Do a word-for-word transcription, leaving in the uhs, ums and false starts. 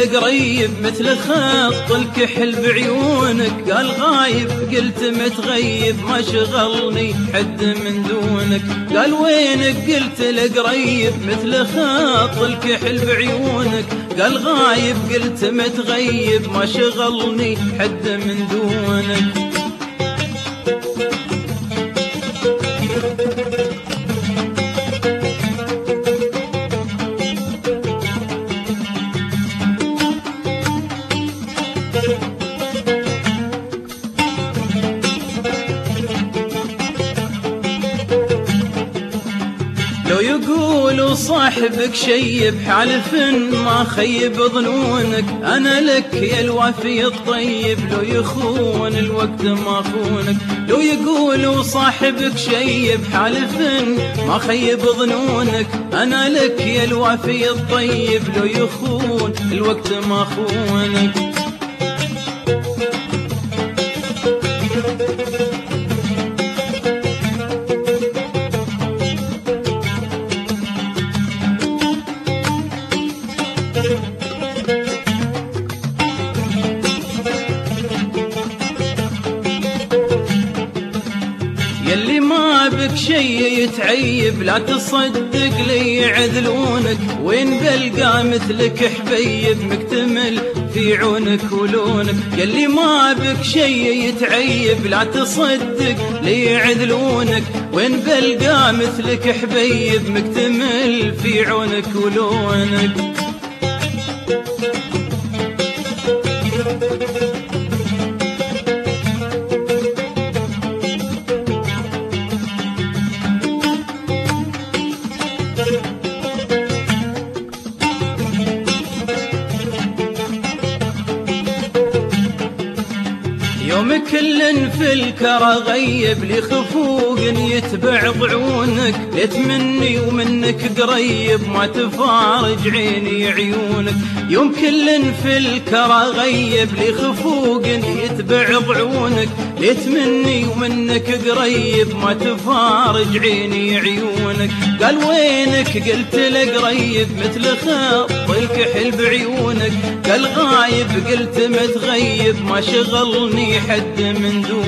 القريب مثل خط الكحل بعيونك، قال غايب قلت متغيب ما شغلني حد من دونك. قال وينك قلت القريب مثل خط الكحل بعيونك، قال غايب قلت متغيب ما شغلني حد من دونك. لو يقولوا صاحبك شيب حالف ما خيب ظنونك، أنا لك يا الوافي الطيب لو يخون الوقت ما خونك. لو يقولوا صاحبك شيب حالف ما خيب ظنونك، أنا لك يا الوافي الطيب لو يخون الوقت ما خونك. يلي ما بك شي يتعيب لا تصدق لي يعذلونك، وين بلقى مثلك حبيب مكتمل في عونك ولونك. يلي ما بك شي يتعيب لا تصدق لي يعذلونك، وين بلقى مثلك حبيب مكتمل في عونك ولونك. يوم كل في الكرى غيب لي خفوق يتبع ضعونك، ليت مني ومنك قريب ما تفارج عيني عيونك. يوم كل في الكرى غيب لي خفوق يتبع ضعونك، ليت مني ومنك قريب ما تفارج عيني عيونك. قال وينك قلت له قريب مثل خط الكحل بعيونك، قال غايب قلت متغيب ما شغلني حد من دون